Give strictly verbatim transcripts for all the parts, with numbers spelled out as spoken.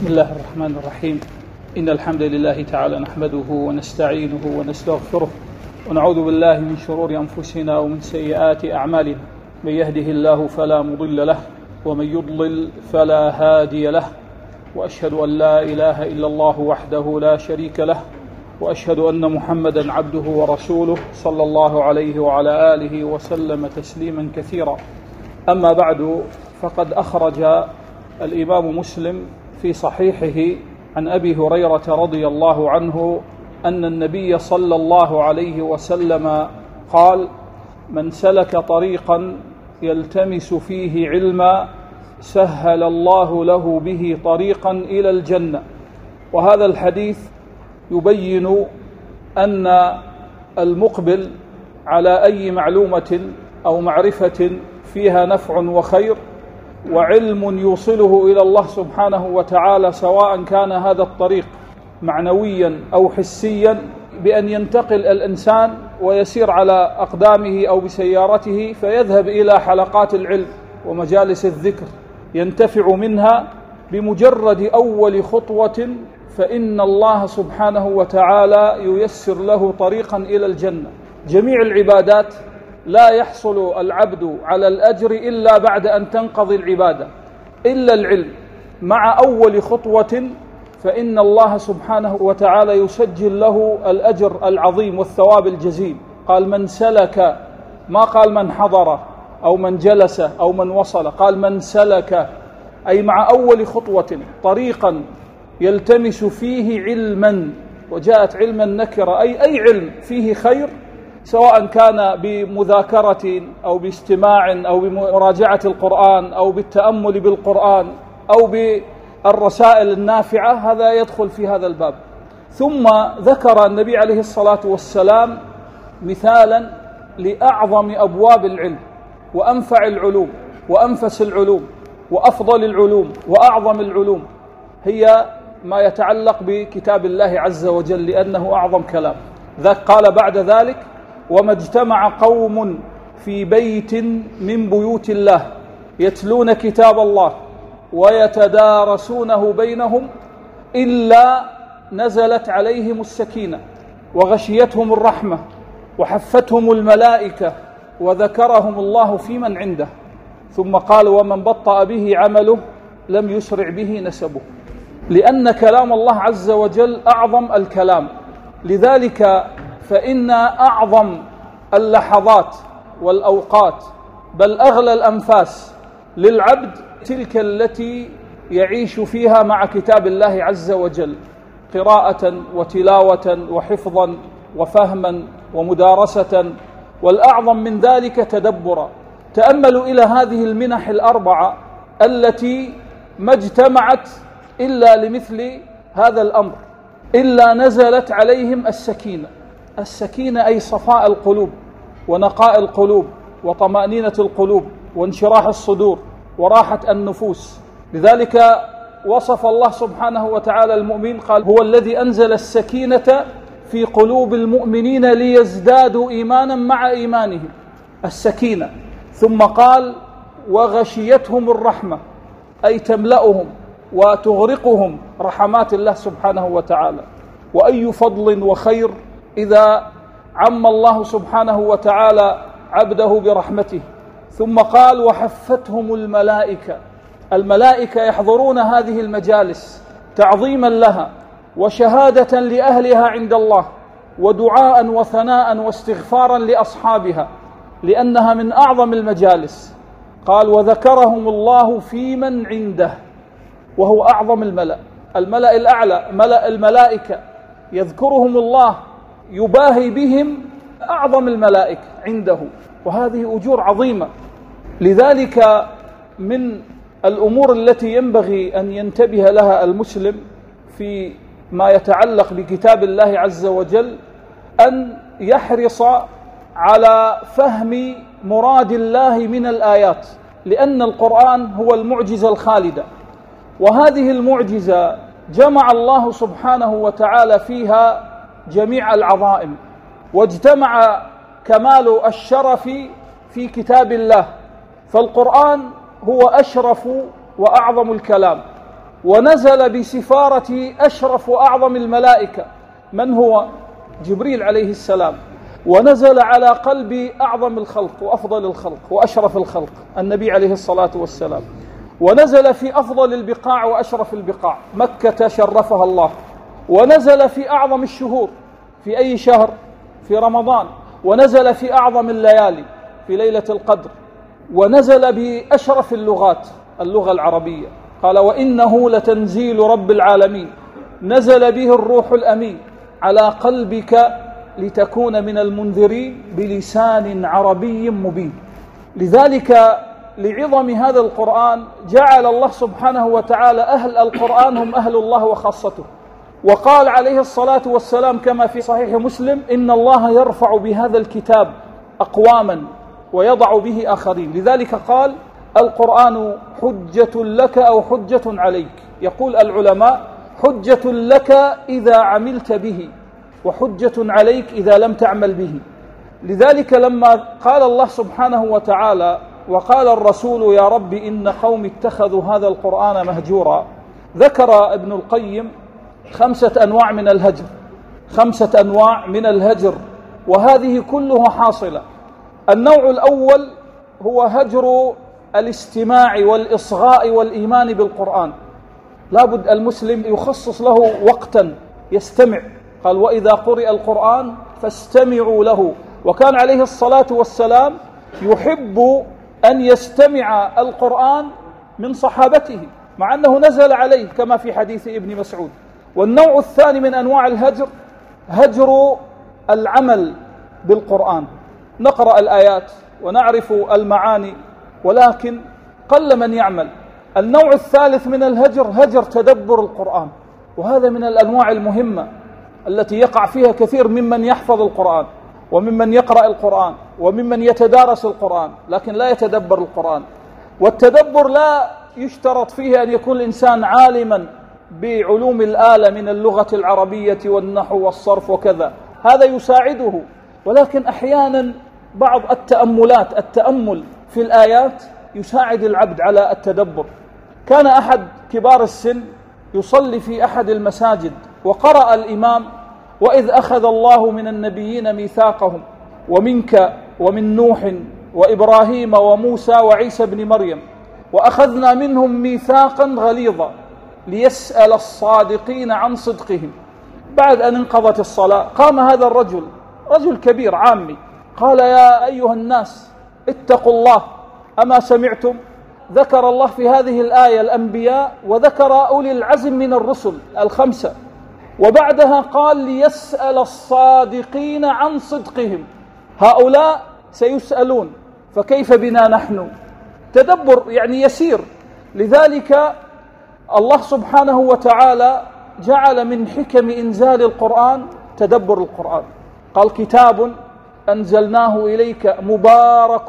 بسم الله الرحمن الرحيم. إن الحمد لله تعالى نحمده ونستعينه ونستغفره ونعوذ بالله من شرور أنفسنا ومن سيئات أعمالنا. من يهده الله فلا مضل له ومن يضلل فلا هادي له، وأشهد أن لا إله إلا الله وحده لا شريك له، وأشهد أن محمدا عبده ورسوله صلى الله عليه وعلى آله وسلم تسليما كثيرا. أما بعد، فقد أخرج الإمام مسلم في صحيحه عن أبي هريرة رضي الله عنه أن النبي صلى الله عليه وسلم قال: من سلك طريقا يلتمس فيه علما سهل الله له به طريقا إلى الجنة. وهذا الحديث يبين أن المقبل على أي معلومة أو معرفة فيها نفع وخير وعلم يوصله إلى الله سبحانه وتعالى، سواء كان هذا الطريق معنويا أو حسيا، بأن ينتقل الإنسان ويسير على أقدامه أو بسيارته فيذهب إلى حلقات العلم ومجالس الذكر ينتفع منها بمجرد أول خطوة، فإن الله سبحانه وتعالى ييسر له طريقا إلى الجنة. جميع العبادات لا يحصل العبد على الأجر إلا بعد أن تنقضي العبادة، إلا العلم مع أول خطوة، فإن الله سبحانه وتعالى يسجل له الأجر العظيم والثواب الجزيل. قال: من سلك، ما قال من حضر أو من جلس أو من وصل، قال من سلك، أي مع أول خطوة طريقا يلتمس فيه علما. وجاءت علما نكرة، أي أي علم فيه خير، سواء كان بمذاكرة أو باستماع أو بمراجعة القرآن أو بالتأمل بالقرآن أو بالرسائل النافعة، هذا يدخل في هذا الباب. ثم ذكر النبي عليه الصلاة والسلام مثالا لأعظم أبواب العلم وأنفع العلوم وأنفس العلوم وأفضل العلوم وأعظم العلوم، هي ما يتعلق بكتاب الله عز وجل، لأنه أعظم كلام. ذاك قال بعد ذلك: وما اجتمع قوم في بيت من بيوت الله يتلون كتاب الله ويتدارسونه بينهم إلا نزلت عليهم السكينة وغشيتهم الرحمة وحفتهم الملائكة وذكرهم الله في من عنده. ثم قال: ومن بطأ به عمله لم يسرع به نسبه. لأن كلام الله عز وجل أعظم الكلام، لذلك فإن أعظم اللحظات والأوقات، بل أغلى الأنفاس للعبد، تلك التي يعيش فيها مع كتاب الله عز وجل، قراءة وتلاوة وحفظا وفهما ومدارسة، والأعظم من ذلك تدبرا. تأملوا إلى هذه المنح الأربعة التي ما اجتمعت إلا لمثل هذا الأمر، إلا نزلت عليهم السكينة. السكينة أي صفاء القلوب ونقاء القلوب وطمأنينة القلوب وانشراح الصدور وراحة النفوس. لذلك وصف الله سبحانه وتعالى المؤمن، قال: هو الذي أنزل السكينة في قلوب المؤمنين ليزدادوا إيمانا مع إيمانهم، السكينة. ثم قال: وغشيتهم الرحمة، أي تملأهم وتغرقهم رحمات الله سبحانه وتعالى. وأي فضل وخير إذا عم الله سبحانه وتعالى عبده برحمته. ثم قال: وحفتهم الملائكة. الملائكة يحضرون هذه المجالس تعظيما لها وشهادة لأهلها عند الله ودعاء وثناء واستغفارا لأصحابها، لأنها من أعظم المجالس. قال: وذكرهم الله في من عنده، وهو أعظم الملأ، الملأ الأعلى، ملأ الملائكة، يذكرهم الله يباهي بهم أعظم الملائكة عنده، وهذه أجور عظيمة. لذلك من الأمور التي ينبغي أن ينتبه لها المسلم في ما يتعلق بكتاب الله عز وجل أن يحرص على فهم مراد الله من الآيات، لأن القرآن هو المعجزة الخالدة، وهذه المعجزة جمع الله سبحانه وتعالى فيها جميع العظائم، واجتمع كمال الشرف في كتاب الله. فالقرآن هو أشرف وأعظم الكلام، ونزل بسفارة أشرف وأعظم الملائكة من هو؟ جبريل عليه السلام، ونزل على قلب أعظم الخلق وأفضل الخلق وأشرف الخلق النبي عليه الصلاة والسلام، ونزل في أفضل البقاع وأشرف البقاع مكة شرفها الله، ونزل في أعظم الشهور في أي شهر؟ في رمضان، ونزل في أعظم الليالي في ليلة القدر، ونزل بأشرف اللغات اللغة العربية. قال وإنه لتنزيل رب العالمين نزل به الروح الأمين على قلبك لتكون من المنذرين بلسان عربي مبين. لذلك لعظم هذا القرآن جعل الله سبحانه وتعالى أهل القرآن هم أهل الله وخاصته، وقال عليه الصلاة والسلام كما في صحيح مسلم إن الله يرفع بهذا الكتاب أقواما ويضع به آخرين. لذلك قال القرآن حجة لك أو حجة عليك. يقول العلماء حجة لك إذا عملت به، وحجة عليك إذا لم تعمل به. لذلك لما قال الله سبحانه وتعالى وقال الرسول يا رب إن قوم اتخذوا هذا القرآن مهجورا، ذكر ابن القيم خمسة أنواع من الهجر، خمسة أنواع من الهجر، وهذه كلها حاصلة. النوع الأول هو هجر الاستماع والإصغاء والإيمان بالقرآن. لابد المسلم يخصص له وقتا يستمع، قال وإذا قرئ القرآن فاستمعوا له. وكان عليه الصلاة والسلام يحب أن يستمع القرآن من صحابته مع أنه نزل عليه كما في حديث ابن مسعود. والنوع الثاني من أنواع الهجر هجر العمل بالقرآن، نقرأ الآيات ونعرف المعاني ولكن قل من يعمل. النوع الثالث من الهجر هجر تدبر القرآن، وهذا من الأنواع المهمة التي يقع فيها كثير ممن يحفظ القرآن وممن يقرأ القرآن وممن يتدارس القرآن لكن لا يتدبر القرآن. والتدبر لا يشترط فيه أن يكون الإنسان عالما بعلوم الآلة من اللغة العربية والنحو والصرف وكذا، هذا يساعده، ولكن أحيانا بعض التأملات التأمل في الآيات يساعد العبد على التدبر. كان أحد كبار السن يصلي في أحد المساجد وقرأ الإمام وإذ أخذ الله من النبيين ميثاقهم ومنك ومن نوح وإبراهيم وموسى وعيسى بن مريم وأخذنا منهم ميثاقا غليظا ليسأل الصادقين عن صدقهم. بعد أن انقضت الصلاة قام هذا الرجل، رجل كبير عامي، قال يا أيها الناس اتقوا الله، أما سمعتم؟ ذكر الله في هذه الآية الأنبياء وذكر أولي العزم من الرسل الخمسة، وبعدها قال ليسأل الصادقين عن صدقهم. هؤلاء سيسألون، فكيف بنا نحن؟ تدبر يعني يسير. لذلك الله سبحانه وتعالى جعل من حكم إنزال القرآن تدبر القرآن، قال كتاب أنزلناه إليك مبارك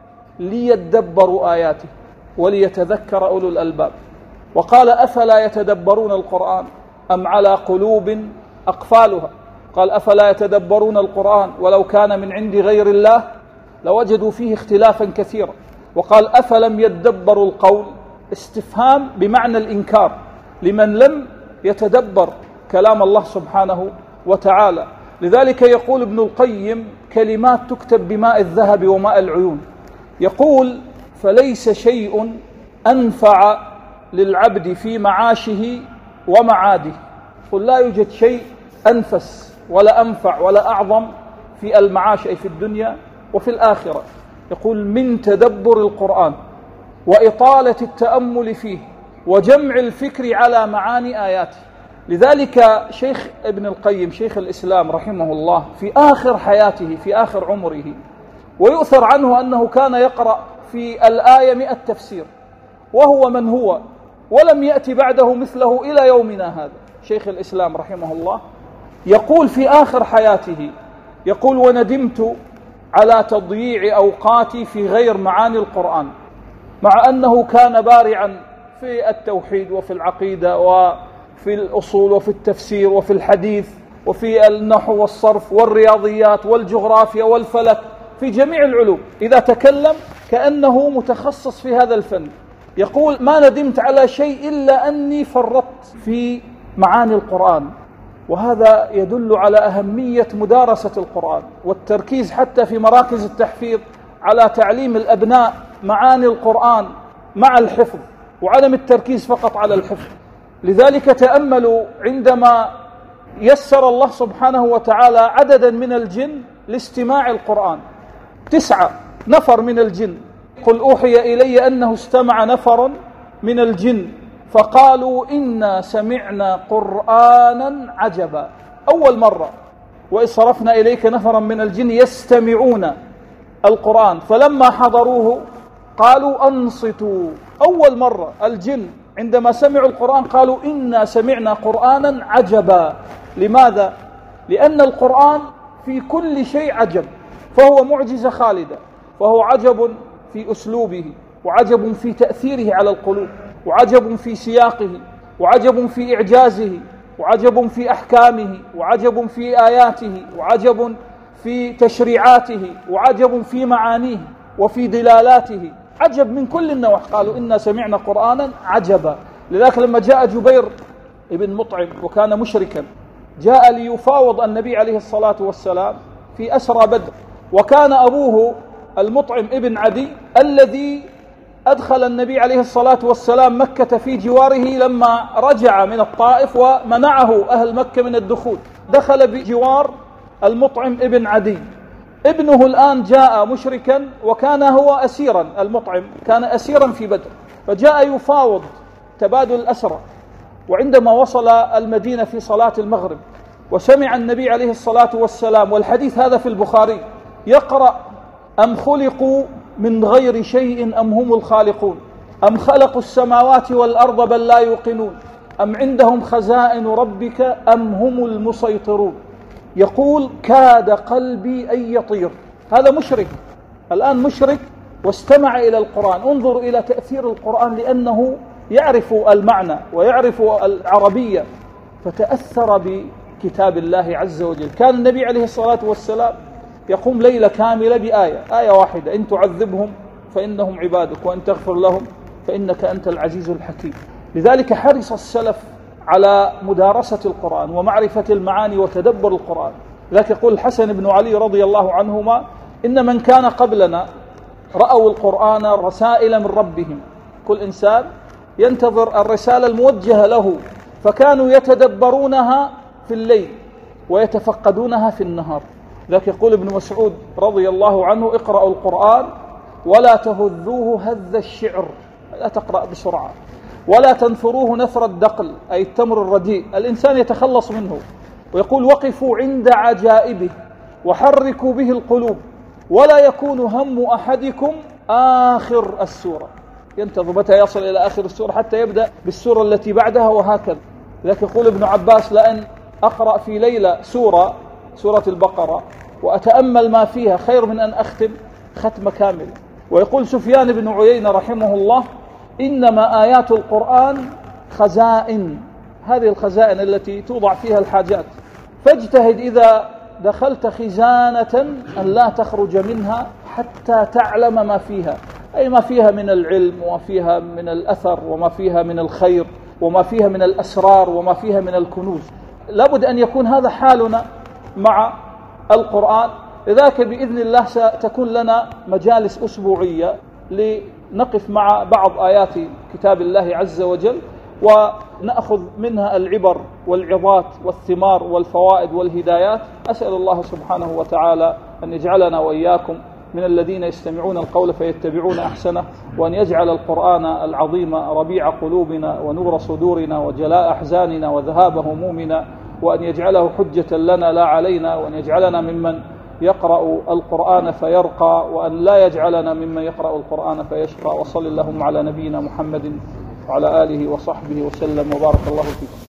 ليدبروا آياته وليتذكر أولو الألباب. وقال أفلا يتدبرون القرآن أم على قلوب أقفالها؟ قال أفلا يتدبرون القرآن ولو كان من عند غير الله لوجدوا فيه اختلافا كثيرا. وقال أفلم يدبروا القول، استفهام بمعنى الإنكار لمن لم يتدبر كلام الله سبحانه وتعالى. لذلك يقول ابن القيم كلمات تكتب بماء الذهب وماء العيون، يقول فليس شيء أنفع للعبد في معاشه ومعاده. قل لا يوجد شيء أنفس ولا أنفع ولا أعظم في المعاش أي في الدنيا وفي الآخرة، يقول من تدبر القرآن وإطالة التأمل فيه وجمع الفكر على معاني آياته. لذلك شيخ ابن القيم شيخ الإسلام رحمه الله في آخر حياته في آخر عمره، ويؤثر عنه أنه كان يقرأ في الآية مئة تفسير وهو من هو ولم يأتي بعده مثله إلى يومنا هذا. شيخ الإسلام رحمه الله يقول في آخر حياته، يقول وندمت على تضييع أوقاتي في غير معاني القرآن، مع أنه كان بارعا في التوحيد وفي العقيدة وفي الأصول وفي التفسير وفي الحديث وفي النحو والصرف والرياضيات والجغرافيا والفلك، في جميع العلوم إذا تكلم كأنه متخصص في هذا الفن. يقول: ما ندمت على شيء إلا أني فرطت في معاني القرآن. وهذا يدل على أهمية مدارسة القرآن والتركيز حتى في مراكز التحفيظ على تعليم الأبناء معاني القرآن مع الحفظ، وعدم التركيز فقط على الحفظ. لذلك تأملوا عندما يسر الله سبحانه وتعالى عددا من الجن لاستماع القرآن، تسعة نفر من الجن. قل أوحي إلي أنه استمع نفر من الجن فقالوا إنا سمعنا قرآنا عجبا. أول مرة. وإذ صرفنا إليك نفرا من الجن يستمعون القرآن فلما حضروه قالوا أنصتوا. أول مرة الجن عندما سمعوا القرآن قالوا إنا سمعنا قرآنا عجبا. لماذا؟ لأن القرآن في كل شيء عجب، فهو معجزة خالدة، فهو عجب في أسلوبه، وعجب في تأثيره على القلوب، وعجب في سياقه، وعجب في إعجازه، وعجب في أحكامه، وعجب في آياته، وعجب في تشريعاته، وعجب في معانيه وفي دلالاته. عجب من كل النواحي. قالوا إنا سمعنا قرآنا عجبا. لذلك لما جاء جبير ابن مطعم وكان مشركا جاء ليفاوض النبي عليه الصلاة والسلام في أسرى بدر، وكان أبوه المطعم ابن عدي الذي أدخل النبي عليه الصلاة والسلام مكة في جواره لما رجع من الطائف ومنعه أهل مكة من الدخول، دخل بجوار المطعم ابن عدي. ابنه الآن جاء مشركا وكان هو أسيرا، المطعم كان أسيرا في بدر، فجاء يفاوض تبادل الأسرى. وعندما وصل المدينة في صلاة المغرب وسمع النبي عليه الصلاة والسلام، والحديث هذا في البخاري، يقرأ: أم خلقوا من غير شيء أم هم الخالقون، أم خلقوا السماوات والأرض بل لا يوقنون، أم عندهم خزائن ربك أم هم المسيطرون. يقول: كاد قلبي أن يطير. هذا مشرك، الآن مشرك واستمع إلى القرآن. انظروا إلى تأثير القرآن، لأنه يعرف المعنى ويعرف العربية، فتأثر بكتاب الله عز وجل. كان النبي عليه الصلاة والسلام يقوم ليلة كاملة بآية آية واحدة: إن تعذبهم فإنهم عبادك وإن تغفر لهم فإنك أنت العزيز الحكيم. لذلك حرص السلف على مدارسة القرآن ومعرفة المعاني وتدبر القرآن. لذلك يقول الحسن بن علي رضي الله عنهما: إن من كان قبلنا رأوا القرآن رسائل من ربهم. كل إنسان ينتظر الرسالة الموجهة له، فكانوا يتدبرونها في الليل ويتفقدونها في النهار. ذلك يقول ابن مسعود رضي الله عنه: اقرأوا القرآن ولا تهذوه هذ الشعر، لا تقرأ بسرعة، ولا تنثروه نثر الدقل، أي التمر الرديء، الإنسان يتخلص منه. ويقول: وقفوا عند عجائبه وحركوا به القلوب، ولا يكون هم أحدكم آخر السورة. ينتظر متى يصل إلى آخر السورة حتى يبدأ بالسورة التي بعدها، وهكذا. لذلك يقول ابن عباس: لأن أقرأ في ليلة سورة سورة البقرة وأتأمل ما فيها خير من أن أختم ختمة كاملة. ويقول سفيان بن عيينة رحمه الله: إنما آيات القرآن خزائن، هذه الخزائن التي توضع فيها الحاجات، فاجتهد إذا دخلت خزانة أن لا تخرج منها حتى تعلم ما فيها، أي ما فيها من العلم وما فيها من الأثر وما فيها من الخير وما فيها من الأسرار وما فيها من الكنوز. لابد أن يكون هذا حالنا مع القرآن. لذلك بإذن الله ستكون لنا مجالس أسبوعية لنقف مع بعض آيات كتاب الله عز وجل ونأخذ منها العبر والعظات والثمار والفوائد والهدايات. أسأل الله سبحانه وتعالى أن يجعلنا وإياكم من الذين يستمعون القول فيتبعون أحسنه، وأن يجعل القرآن العظيم ربيع قلوبنا ونور صدورنا وجلاء أحزاننا وذهاب همومنا، وأن يجعله حجة لنا لا علينا، وأن يجعلنا ممن يقرأ القرآن فيرقى، وأن لا يجعلنا ممن يقرأ القرآن فيشقى. وصل اللهم على نبينا محمد وعلى آله وصحبه وسلم وبارك الله فيكم.